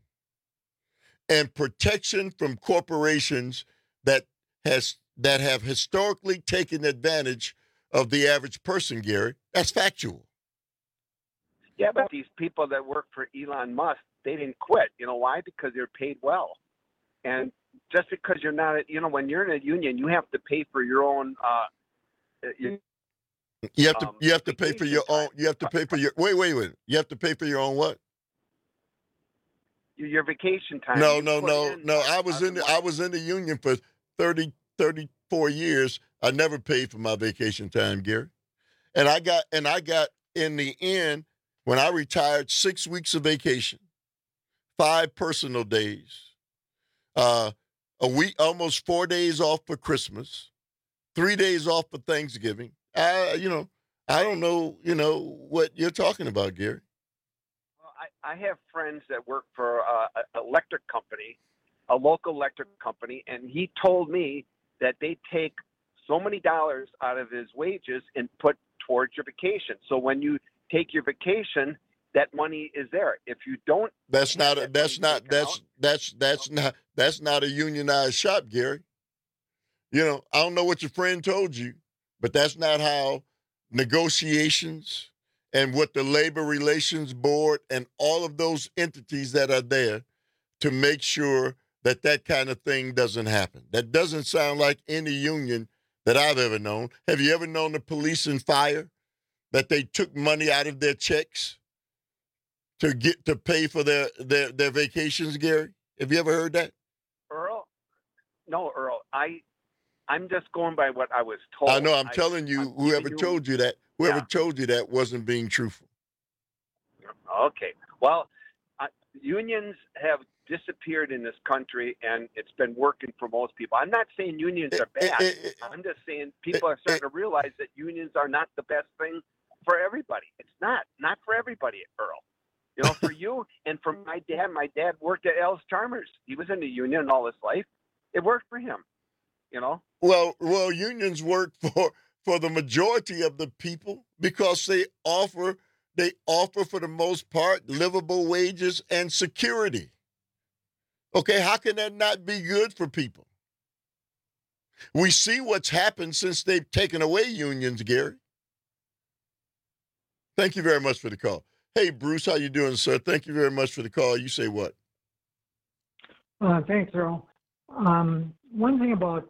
and protection from corporations that have historically taken advantage of the average person, Gary. That's factual. Yeah, but these people that work for Elon Musk, they didn't quit. You know why? Because they're paid well. And just because you're not, when you're in a union, you have to pay for your own. You have to pay for your own. You have to pay for your. Wait. You have to pay for your own what? Your vacation time. No. I was in the union for 34 years. I never paid for my vacation time, Gary. And I got in the end, when I retired, 6 weeks of vacation, 5 personal days, a week, almost 4 days off for Christmas, 3 days off for Thanksgiving. I don't know, what you're talking about, Gary. Well, I have friends that work for an electric company, a local electric company, and he told me that they take so many dollars out of his wages and put towards your vacation. So when you take your vacation, that money is there. If you don't, that's not a unionized shop, Gary. I don't know what your friend told you, but that's not how negotiations and what the Labor Relations Board and all of those entities that are there to make sure that kind of thing doesn't happen. That doesn't sound like any union that I've ever known. Have you ever known the police and fire that they took money out of their checks to pay for their vacations, Gary? Have you ever heard that? Earl? No, Earl. I'm just going by what I was told. I know. I'm telling you, whoever told you that wasn't being truthful. Okay. Well, unions have disappeared in this country, and it's been working for most people. I'm not saying unions are bad. I'm just saying people are starting to realize that unions are not the best thing for everybody. It's not for everybody, Earl. For you and for my dad worked at Al's Chalmers. He was in the union all his life. It worked for him, Well, unions work for the majority of the people because they offer they offer, for the most part, livable wages and security. Okay, how can that not be good for people? We see what's happened since they've taken away unions, Gary. Thank you very much for the call. Hey, Bruce, how you doing, sir? Thank you very much for the call. You say what? Thanks, Earl. One thing about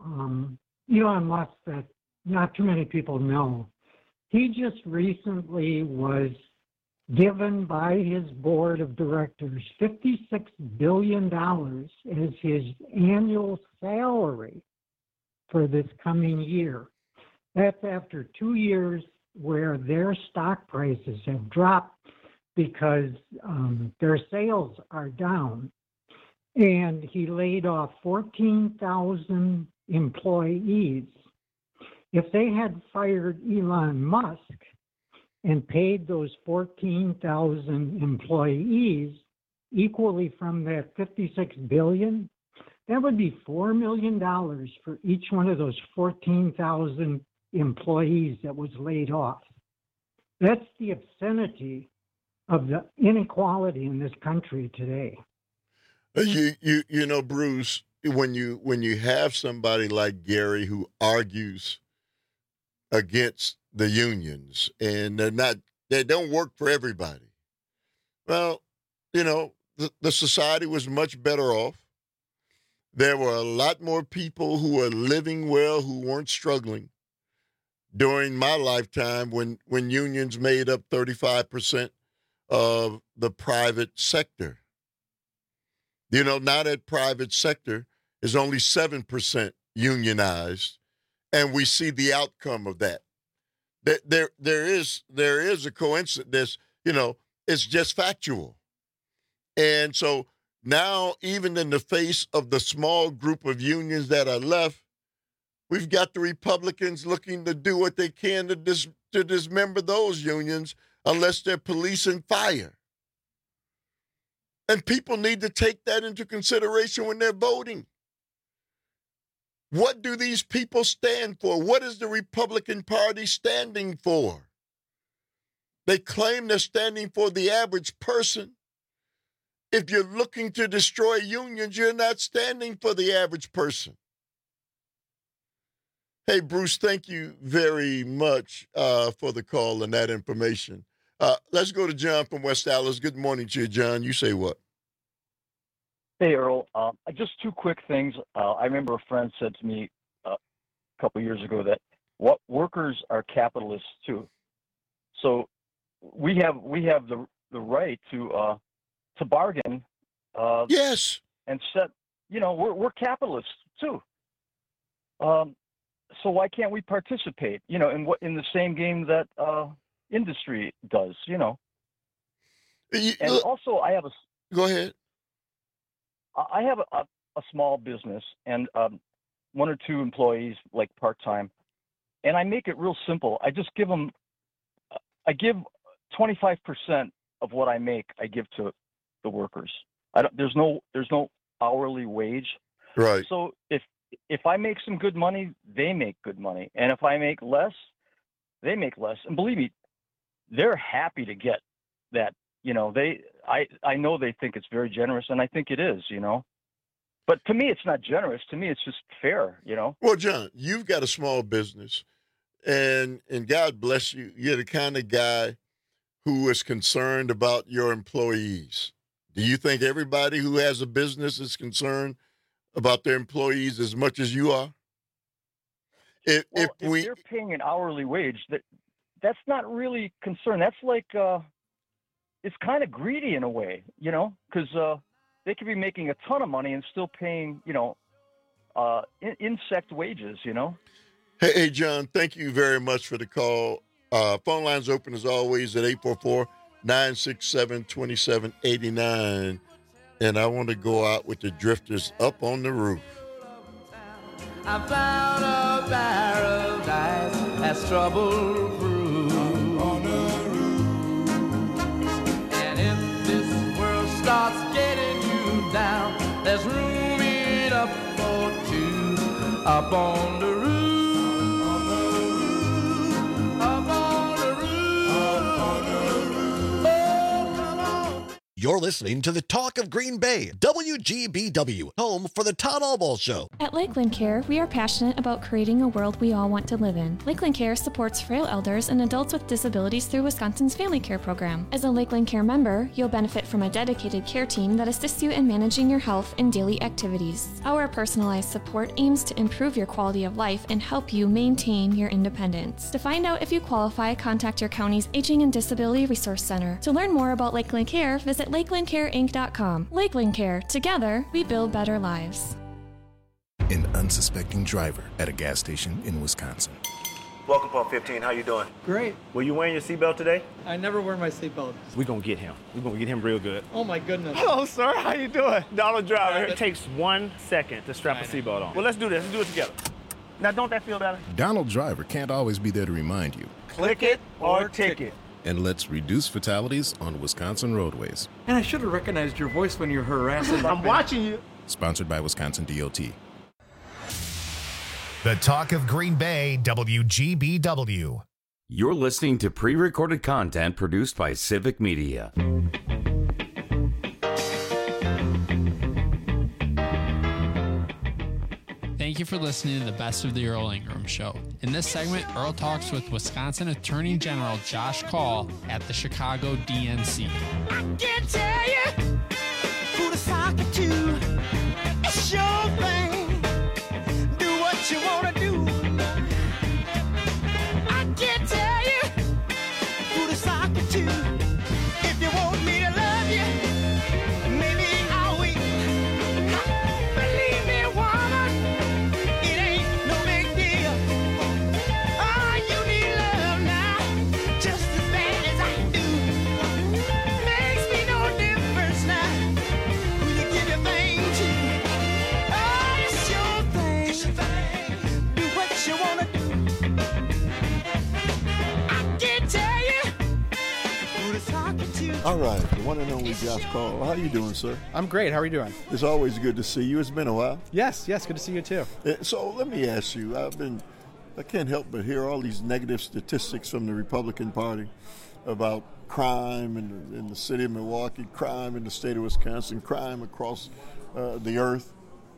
Elon Musk that not too many people know, he just recently was given by his board of directors $56 billion as his annual salary for this coming year. That's after 2 years where their stock prices have dropped because their sales are down. And he laid off 14,000 employees. If they had fired Elon Musk and paid those 14,000 employees equally from that $56 billion, that would be $4 million for each one of those 14,000 employees that was laid off. That's the obscenity of the inequality in this country today. You know, Bruce, when you have somebody like Gary who argues against the unions and they don't work for everybody. Well, you know, the society was much better off. There were a lot more people who were living well, who weren't struggling during my lifetime when unions made up 35% of the private sector. You know, now that private sector is only 7% unionized, and we see the outcome of that. There is a coincidence, you know, it's just factual. And so now, even in the face of the small group of unions that are left, we've got the Republicans looking to do what they can to dismember those unions unless they're police and fire. And people need to take that into consideration when they're voting. What do these people stand for? What is the Republican Party standing for? They claim they're standing for the average person. If you're looking to destroy unions, you're not standing for the average person. Hey, Bruce, thank you very much for the call and that information. Let's go to John from West Dallas. Good morning to you, John. You say what? Hey, Earl. Just two quick things. I remember a friend said to me a couple years ago that what workers are capitalists too. So we have the right to bargain. Yes. And set. You know, we're capitalists too. So why can't we participate? You know, in the same game that industry does. You know. And also, I have a. Go ahead. I have a small business and one or two employees, like part-time, and I make it real simple. I just give them, I give 25% of what I make, I give to the workers. There's no hourly wage. Right. So if I make some good money, they make good money, and if I make less, they make less. And believe me, they're happy to get that. You know, I know they think it's very generous, and I think it is, you know. But to me, it's not generous. To me, it's just fair, you know. Well, John, you've got a small business, and God bless you. You're the kind of guy who is concerned about your employees. Do you think everybody who has a business is concerned about their employees as much as you are? If they're paying an hourly wage, that's not really concern. That's like it's kind of greedy in a way, you know, because they could be making a ton of money and still paying, you know, insect wages, you know. Hey, John, thank you very much for the call. Phone lines open as always at 844-967-2789. And I want to go out with the Drifters Up on the Roof. I found a paradise that's trouble-free. Starts getting you down. There's room enough for two up on the roof. Up on the roof. Up on the roof. You're listening to the Talk of Green Bay, WGBW, home for the Todd Albaugh Show. At Lakeland Care, we are passionate about creating a world we all want to live in. Lakeland Care supports frail elders and adults with disabilities through Wisconsin's Family Care Program. As a Lakeland Care member, you'll benefit from a dedicated care team that assists you in managing your health and daily activities. Our personalized support aims to improve your quality of life and help you maintain your independence. To find out if you qualify, contact your county's Aging and Disability Resource Center. To learn more about Lakeland Care, visit LakelandCareInc.com. Lakeland Care. Together, we build better lives. An unsuspecting driver at a gas station in Wisconsin. Welcome, Pump 15. How you doing? Great. Were you wearing your seatbelt today? I never wear my seatbelt. We're going to get him. We're going to get him real good. Oh, my goodness. Hello, sir. How you doing? Donald Driver. It takes 1 second to strap a seatbelt on. Well, let's do this. Let's do it together. Now, don't that feel better? Donald Driver can't always be there to remind you. Click it or ticket. And let's reduce fatalities on Wisconsin roadways. And I should have recognized your voice when you're harassing. I'm watching you. Sponsored by Wisconsin DOT. The Talk of Green Bay, WGBW. You're listening to pre-recorded content produced by Civic Media. Thank you for listening to the Best of the Earl Ingram Show. In this segment, Earl talks with Wisconsin Attorney General Josh Kaul at the Chicago DNC. I can't tell you who to sock it to. It's your thing. Do what you want to do. I can't tell you who to sock it to. If you want me to love you, maybe I'll wait. Believe me, woman, it ain't no big deal. Oh, you need love now, just as bad as I do. Makes me no difference now who you give your thing to. Oh, it's your thing. It's your thing. Do what you wanna do. I can't tell you who to talk to. All right, the one and only Josh Kaul. How you doing, sir? I'm great. How are you doing? It's always good to see you. It's been a while. Yes, good to see you too. So let me ask you, I can't help but hear all these negative statistics from the Republican Party about crime in the city of Milwaukee, crime in the state of Wisconsin, crime across the earth.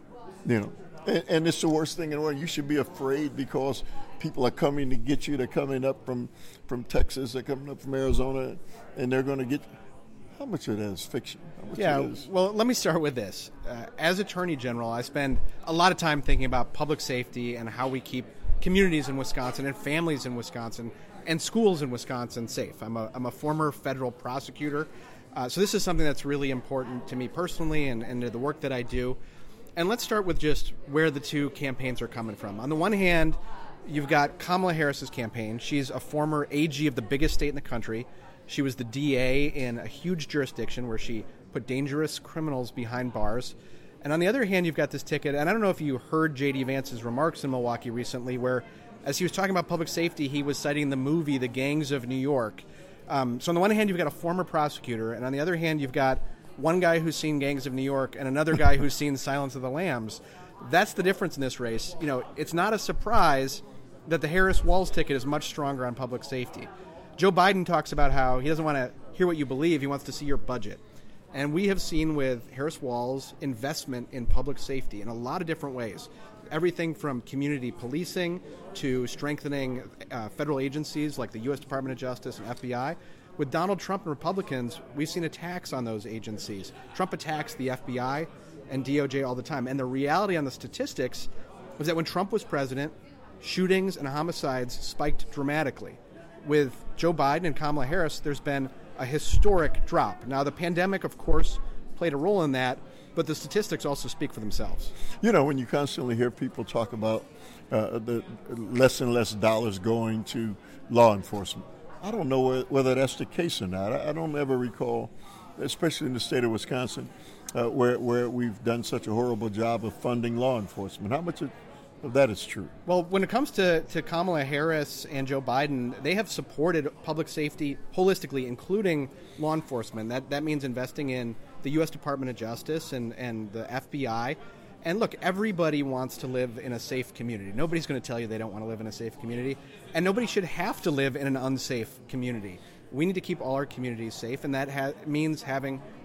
You know, and it's the worst thing in the world. You should be afraid because people are coming to get you. They're coming up from Texas. They're coming up from Arizona, and they're going to get. How much of that is fiction? Well, let me start with this. As Attorney General, I spend a lot of time thinking about public safety and how we keep communities in Wisconsin and families in Wisconsin and schools in Wisconsin safe. I'm a former federal prosecutor, so this is something that's really important to me personally and to the work that I do. And let's start with just where the two campaigns are coming from. On the one hand, you've got Kamala Harris's campaign. She's a former AG of the biggest state in the country. She was the DA in a huge jurisdiction where she put dangerous criminals behind bars. And on the other hand, you've got this ticket, and I don't know if you heard J.D. Vance's remarks in Milwaukee recently, where as he was talking about public safety, he was citing the movie The Gangs of New York. So on the one hand, you've got a former prosecutor, and on the other hand, you've got one guy who's seen Gangs of New York and another guy who's seen Silence of the Lambs. That's the difference in this race. You know, it's not a surprise that the Harris-Walz ticket is much stronger on public safety. Joe Biden talks about how he doesn't want to hear what you believe, he wants to see your budget. And we have seen with Harris-Walz investment in public safety in a lot of different ways. Everything from community policing to strengthening federal agencies like the U.S. Department of Justice and FBI. With Donald Trump and Republicans, we've seen attacks on those agencies. Trump attacks the FBI and DOJ all the time. And the reality on the statistics was that when Trump was president, shootings and homicides spiked dramatically. With Joe Biden and Kamala Harris, there's been a historic drop. Now, the pandemic, of course, played a role in that, but the statistics also speak for themselves. You know, when you constantly hear people talk about the less and less dollars going to law enforcement, I don't know whether that's the case or not. I don't ever recall, especially in the state of Wisconsin, where we've done such a horrible job of funding law enforcement. How much of that is true? Well, when it comes to Kamala Harris and Joe Biden, they have supported public safety holistically, including law enforcement. That means investing in the U.S. Department of Justice and the FBI. And look, everybody wants to live in a safe community. Nobody's going to tell you they don't want to live in a safe community. And nobody should have to live in an unsafe community. We need to keep all our communities safe, and that means having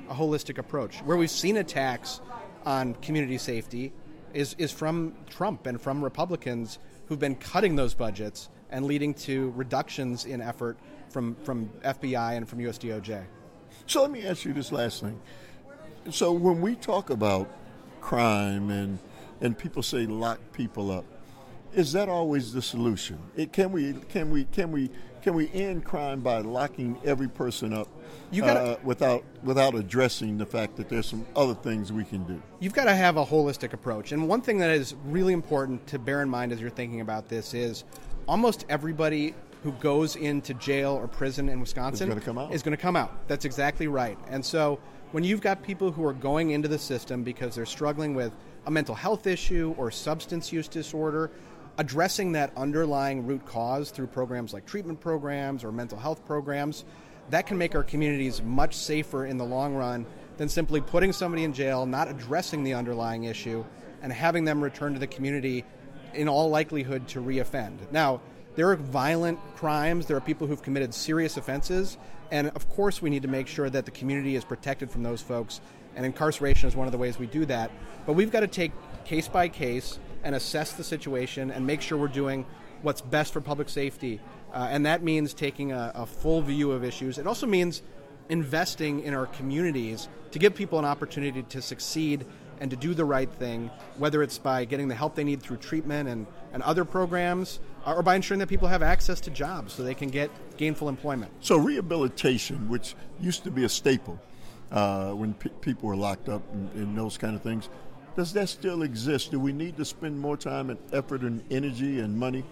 a holistic approach. Where we've seen attacks on community safety is from Trump and from Republicans who've been cutting those budgets and leading to reductions in effort from FBI and from US DOJ. So let me ask you this last thing. So when we talk about crime and people say lock people up, is that always the solution? Can we end crime by locking every person up without addressing the fact that there's some other things we can do? You've got to have a holistic approach. And one thing that is really important to bear in mind as you're thinking about this is almost everybody who goes into jail or prison in Wisconsin is going to come out. That's exactly right. And so when you've got people who are going into the system because they're struggling with a mental health issue or substance use disorder, addressing that underlying root cause through programs like treatment programs or mental health programs, that can make our communities much safer in the long run than simply putting somebody in jail, not addressing the underlying issue, and having them return to the community in all likelihood to reoffend. Now, there are violent crimes, there are people who've committed serious offenses, and of course we need to make sure that the community is protected from those folks, and incarceration is one of the ways we do that. But we've got to take case by case and assess the situation and make sure we're doing what's best for public safety. And that means taking a full view of issues. It also means investing in our communities to give people an opportunity to succeed and to do the right thing, whether it's by getting the help they need through treatment and other programs, or by ensuring that people have access to jobs so they can get gainful employment. So rehabilitation, which used to be a staple when people were locked up and those kind of things, does that still exist? Do we need to spend more time and effort and energy and money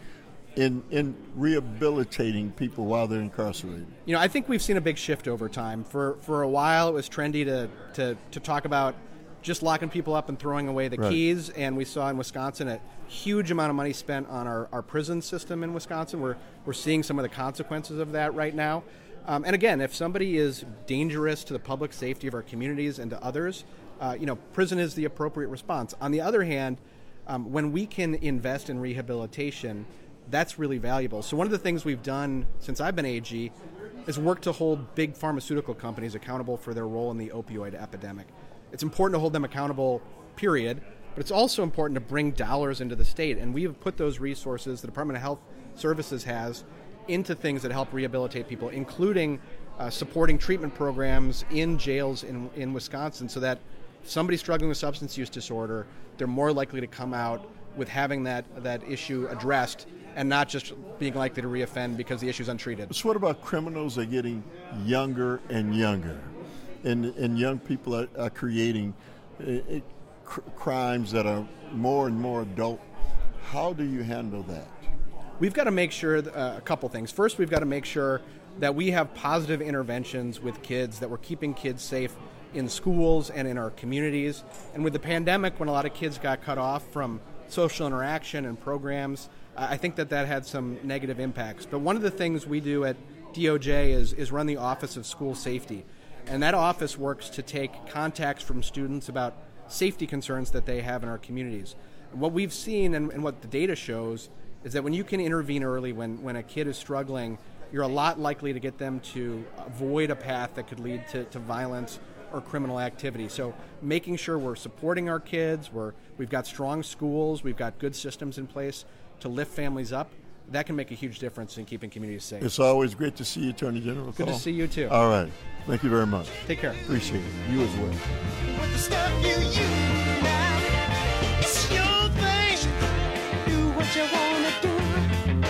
in rehabilitating people while they're incarcerated? You know, I think we've seen a big shift over time. For a while, it was trendy to talk about just locking people up and throwing away the keys, and we saw in Wisconsin a huge amount of money spent on our prison system in Wisconsin. We're seeing some of the consequences of that right now. And again, if somebody is dangerous to the public safety of our communities and to others, prison is the appropriate response. On the other hand, when we can invest in rehabilitation, that's really valuable. So one of the things we've done since I've been AG is work to hold big pharmaceutical companies accountable for their role in the opioid epidemic. It's important to hold them accountable, period, but it's also important to bring dollars into the state. And we have put those resources the Department of Health Services has into things that help rehabilitate people, including supporting treatment programs in jails in Wisconsin so that somebody struggling with substance use disorder, they're more likely to come out with having that issue addressed and not just being likely to reoffend because the issue is untreated. So what about criminals are getting younger and younger, and young people are creating crimes that are more and more adult? How do you handle that? We've got to make sure a couple things. First, we've got to make sure that we have positive interventions with kids, that we're keeping kids safe in schools and in our communities. And with the pandemic, when a lot of kids got cut off from social interaction and programs, I think that had some negative impacts. But one of the things we do at DOJ is run the Office of School Safety. And that office works to take contacts from students about safety concerns that they have in our communities. And what we've seen and what the data shows is that when you can intervene early, when a kid is struggling, you're a lot likely to get them to avoid a path that could lead to violence or criminal activity. So making sure we're supporting our kids, we've got strong schools, we've got good systems in place to lift families up, that can make a huge difference in keeping communities safe. It's always great to see you, Attorney General. Good to see you, too. All right. Thank you very much. Take care. Appreciate it. You as well. With the stuff you use now, it's your thing. Do what you want to do.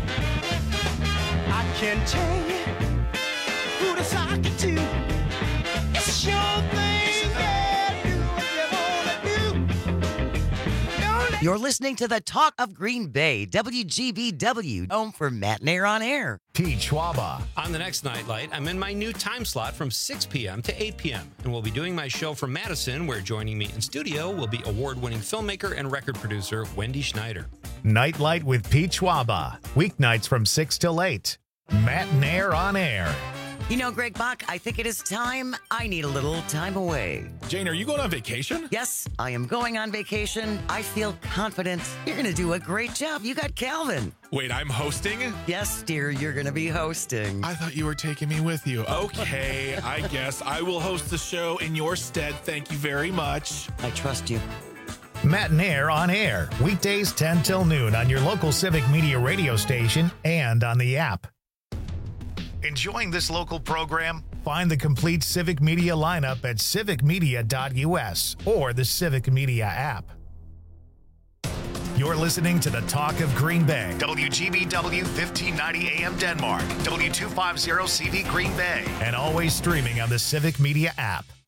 I can tell you who to sock it to. It's your thing, yeah. Do what you want to do. You're listening to the Talk of Green Bay, WGBW, home for Matt Nair on Air. Pete Schwaba. On the next Nightlight, I'm in my new time slot from 6 p.m. to 8 p.m. and we'll be doing my show from Madison, where joining me in studio will be award-winning filmmaker and record producer Wendy Schneider. Nightlight with Pete Schwaba. Weeknights from 6 till 8. Matt Nair on Air. You know, Greg Bach, I think it is time. I need a little time away. Jane, are you going on vacation? Yes, I am going on vacation. I feel confident. You're going to do a great job. You got Calvin. Wait, I'm hosting? Yes, dear, you're going to be hosting. I thought you were taking me with you. Okay, I guess I will host the show in your stead. Thank you very much. I trust you. Matt and Air on air, weekdays 10 till noon on your local Civic Media radio station and on the app. Enjoying this local program? Find the complete Civic Media lineup at civicmedia.us or the Civic Media app. You're listening to the Talk of Green Bay. WGBW 1590 AM Denmark, W250 CV Green Bay, and always streaming on the Civic Media app.